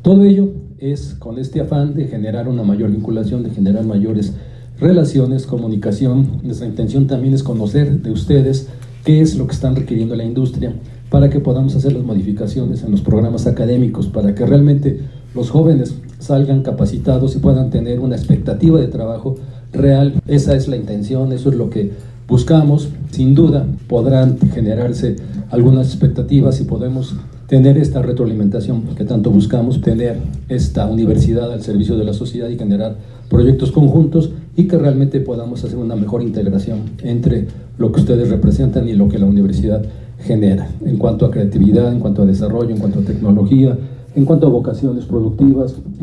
Todo ello es con este afán de generar una mayor vinculación, de generar mayores relaciones, comunicación. Nuestra intención también es conocer de ustedes qué es lo que están requiriendo la industria para que podamos hacer las modificaciones en los programas académicos, para que realmente los jóvenes salgan capacitados y puedan tener una expectativa de trabajo real. Esa es la intención, eso es lo que buscamos. Sin duda podrán generarse algunas expectativas y podemos tener esta retroalimentación que tanto buscamos, tener esta universidad al servicio de la sociedad y generar proyectos conjuntos y que realmente podamos hacer una mejor integración entre lo que ustedes representan y lo que la universidad genera en cuanto a creatividad, en cuanto a desarrollo, en cuanto a tecnología, en cuanto a vocaciones productivas.